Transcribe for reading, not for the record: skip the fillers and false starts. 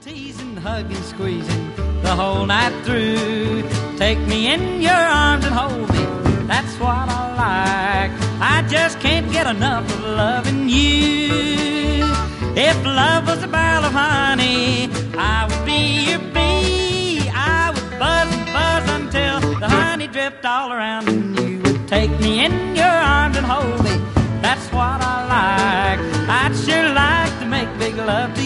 Teasing, hugging, squeezing the whole night through. Take me in your arms and hold me. That's what I like. I just can't get enough of loving you. If love was a barrel of honey, I would be your bee. I would buzz and buzz until the honey dripped all around, and you would take me in your arms and hold me. That's what I like. I'd sure like to make big love to